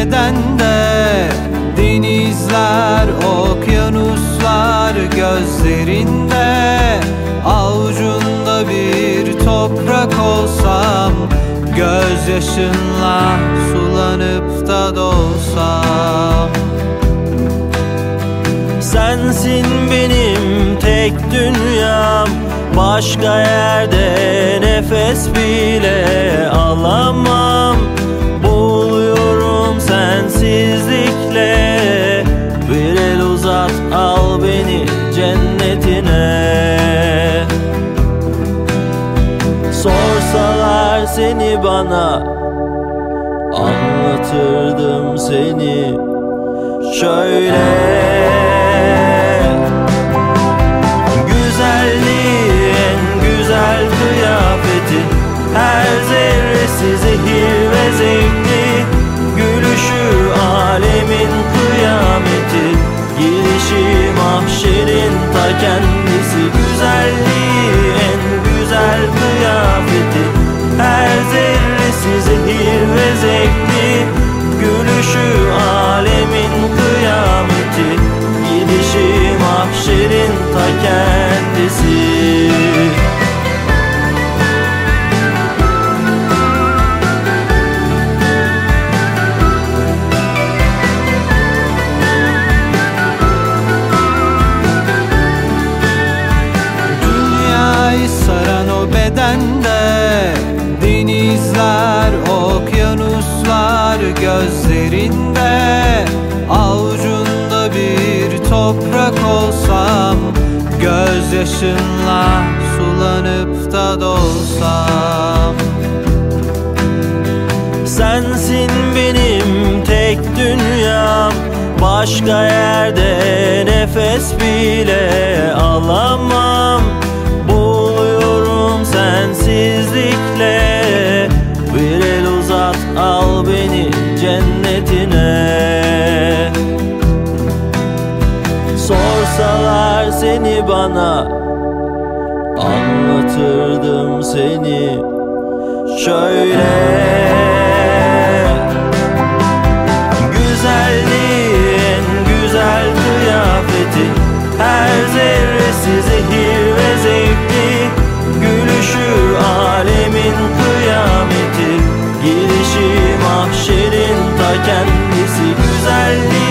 bedende. Denizler, okyanuslar gözlerinde. Avucunda bir toprak olsam, gözyaşınla sulanıp da dolsam. Sensin benim tek dünyam, başka yerde nefes bile alamam. Boğuluyorum sensizlikle, bir el uzat al beni cennetine. Sorsalar seni bana, anlatırdım seni şöyle. Her zerresi zehir ve zevkli, gülüşü alemin kıyameti, girişi mahşerin ta kendisi, güzelliği en güzel kıyafeti. Her zerresi zehir ve zevkli, gülüşü alemin kıyameti, gidişi mahşerin ta kendisi. Bedende, denizler, okyanuslar gözlerinde. Avucunda bir toprak olsam, gözyaşınla sulanıp da dolsam. Sensin benim tek dünyam, başka yerde nefes bile alamam. Sensizlikle, bir el uzat al beni cennetine. Sorsalar seni bana, anlatırdım seni şöyle. Güzelliği en güzel kıyafeti, her zerresi zehir ve zevkli, gülüşü alemin kıyameti, girişi mahşerin ta kendisi, güzelliği